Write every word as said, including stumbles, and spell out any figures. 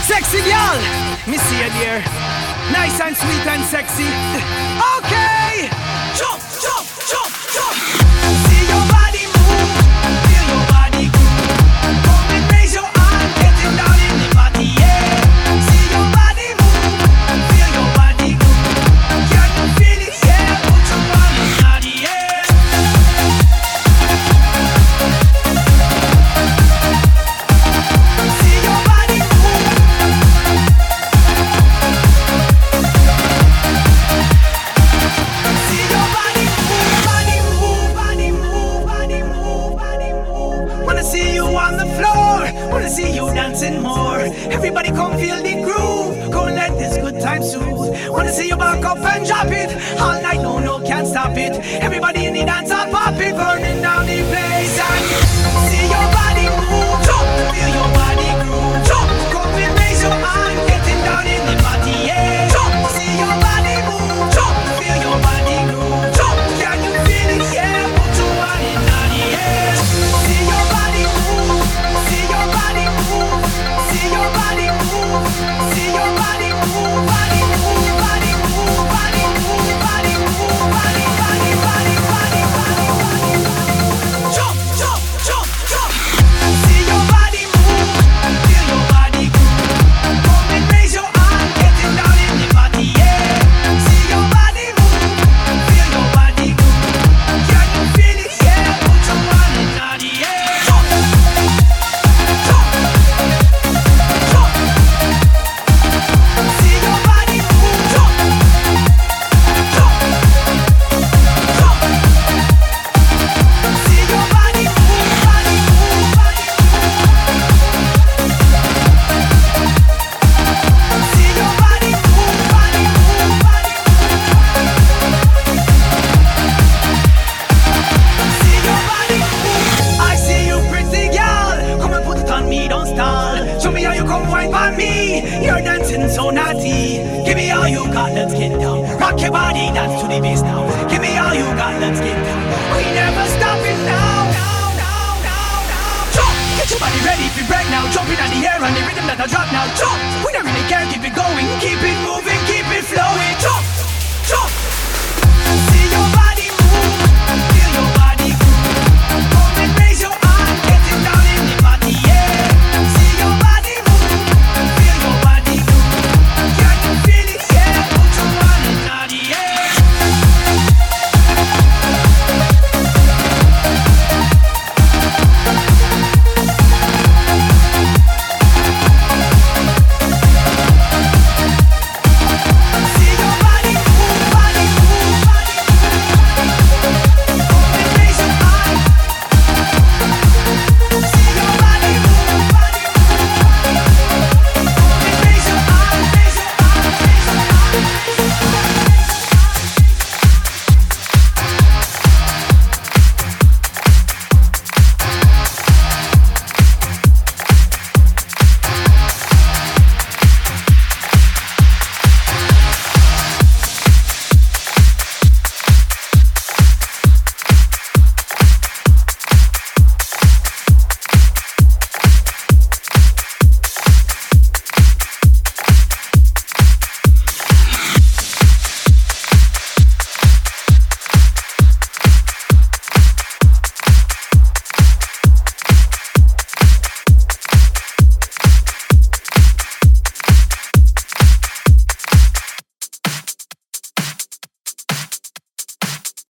Sexy girl, me see you there. Nice and sweet and sexy. Okay. Jump, jump, jump, jump. See your body move, feel your body groove. Come and raise your hand, getting down in the body, yeah. See your body move, feel your body groove. Can you feel it, yeah? Put your hand in the air. See your body move. See your body move, body move, body move, body move, body move. Wanna see you on the floor, wanna see you dancing more. Everybody come feel the groove, come let this good time soothe. Wanna see you back up and drop it, all night, no, no, can't stop it. Everybody in the dance, I'll pop it, burning down the place. And see your body move, jump, feel your body groove, jump, come and raise your hand, getting down in the body, yeah. Jump, see your body move, jump, feel your body groove, jump, can you feel it, yeah? Put your hand in the air. See your body move, see your body move, see your body move, see your body move, body move, body move, body move, body move, body, body, body, body, body, body. Jump, jump, jump, jump. See your body move, feel your body groove. Come and raise your hand, getting down in the body, yeah. See your body move, feel your body groove. Can you feel it, yeah? Put your hand in the air. Jump, jump, jump. See your body move, jump, jump, jump. See your body move, body move, body move. See your body move, body move, body move. See your body move. I see you, pretty girl. Come and put it on me, don't stall. Show me how you come wine by me. You're dancing so naughty. Give me all you got, let's get down. Rock your body, dance to the bass now. Give me all you got, let's get down. We never stop it now. Now, now, now, now. Jump, get your body ready for break now. Jump in the air and the rhythm.